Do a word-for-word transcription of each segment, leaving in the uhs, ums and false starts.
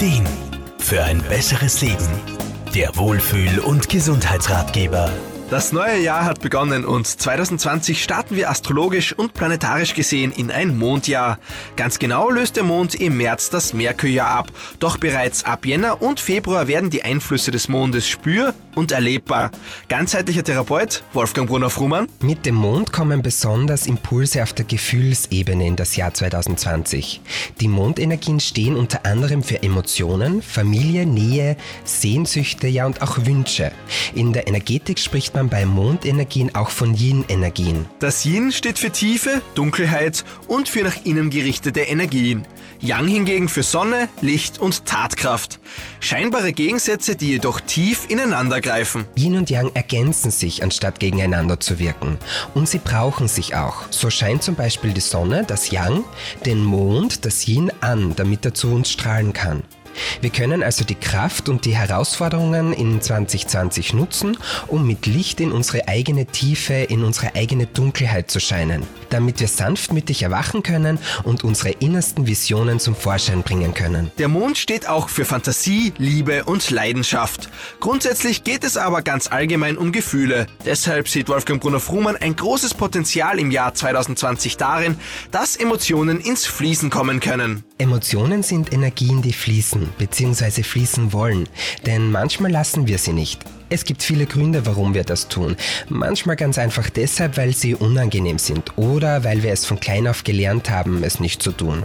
Ideen für ein besseres Leben. Der Wohlfühl- und Gesundheitsratgeber. Das neue Jahr hat begonnen und zwanzig zwanzig starten wir astrologisch und planetarisch gesehen in ein Mondjahr. Ganz genau löst der Mond im März das Merkurjahr ab, doch bereits ab Jänner und Februar werden die Einflüsse des Mondes spür- und erlebbar. Ganzheitlicher Therapeut Wolfgang Brunner-Frumann. Mit dem Mond kommen besonders Impulse auf der Gefühlsebene in das Jahr zwanzig zwanzig. Die Mondenergien stehen unter anderem für Emotionen, Familie, Nähe, Sehnsüchte, ja und auch Wünsche. In der Energetik spricht man bei Mondenergien auch von Yin-Energien. Das Yin steht für Tiefe, Dunkelheit und für nach innen gerichtete Energien. Yang hingegen für Sonne, Licht und Tatkraft. Scheinbare Gegensätze, die jedoch tief ineinander greifen. Yin und Yang ergänzen sich, anstatt gegeneinander zu wirken. Und sie brauchen sich auch. So scheint zum Beispiel die Sonne, das Yang, den Mond, das Yin an, damit er zu uns strahlen kann. Wir können also die Kraft und die Herausforderungen in zwanzig zwanzig nutzen, um mit Licht in unsere eigene Tiefe, in unsere eigene Dunkelheit zu scheinen, damit wir sanftmütig erwachen können und unsere innersten Visionen zum Vorschein bringen können. Der Mond steht auch für Fantasie, Liebe und Leidenschaft. Grundsätzlich geht es aber ganz allgemein um Gefühle. Deshalb sieht Wolfgang Brunner-Frumann ein großes Potenzial im Jahr zwanzig zwanzig darin, dass Emotionen ins Fließen kommen können. Emotionen sind Energien, die fließen bzw. fließen wollen, denn manchmal lassen wir sie nicht. Es gibt viele Gründe, warum wir das tun. Manchmal ganz einfach deshalb, weil sie unangenehm sind oder weil wir es von klein auf gelernt haben, es nicht zu tun.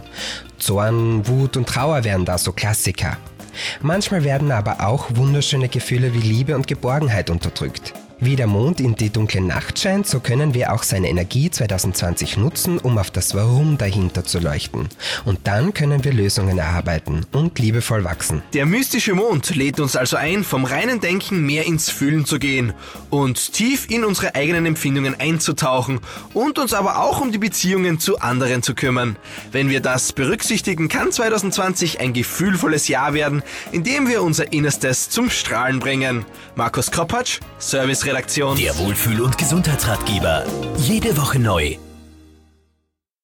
Zorn, Wut und Trauer wären da so Klassiker. Manchmal werden aber auch wunderschöne Gefühle wie Liebe und Geborgenheit unterdrückt. Wie der Mond in die dunkle Nacht scheint, so können wir auch seine Energie zwanzig zwanzig nutzen, um auf das Warum dahinter zu leuchten. Und dann können wir Lösungen erarbeiten und liebevoll wachsen. Der mystische Mond lädt uns also ein, vom reinen Denken mehr ins Fühlen zu gehen und tief in unsere eigenen Empfindungen einzutauchen und uns aber auch um die Beziehungen zu anderen zu kümmern. Wenn wir das berücksichtigen, kann zwanzig zwanzig ein gefühlvolles Jahr werden, in dem wir unser Innerstes zum Strahlen bringen. Markus Kropatsch, Service Redaktion. Der Wohlfühl- und Gesundheitsratgeber. Jede Woche neu.